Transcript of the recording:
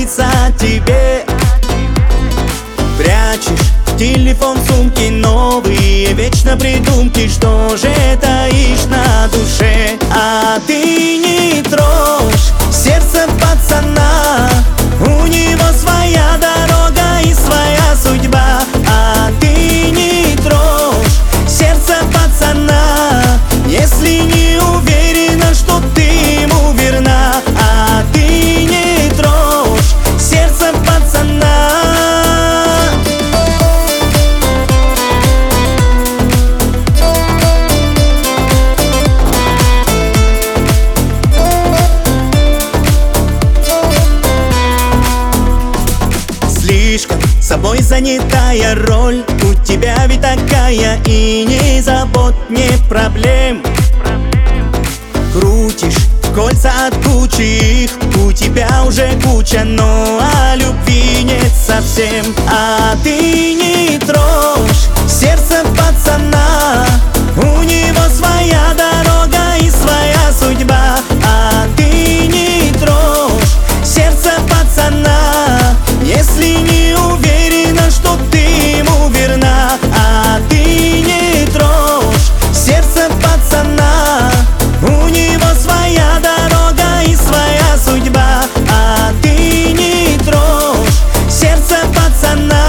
нравится тебе. Прячешь телефон в сумке, новые вечно придумки. Что же таишь на душе? А ты не трожь сердце пацана, у него своя дорога и своя судьба. А ты не трожь сердце пацана, если не уверена, что ты ему верна. А ты не трожь сердце пацана. Слишком собой занятая роль у тебя ведь такая, и ни забот, ни проблем. Крутишь кольца от кучи их, у тебя уже куча, но о любви нет совсем. А ты не трожь сердце пацана, у него своя дорога и своя судьба. А ты не трожь сердце пацана, если не уверена, что ты ему верна. А ты не трожь сердце пацана, у него своя дорога и своя судьба. А ты не трожь сердце пацана.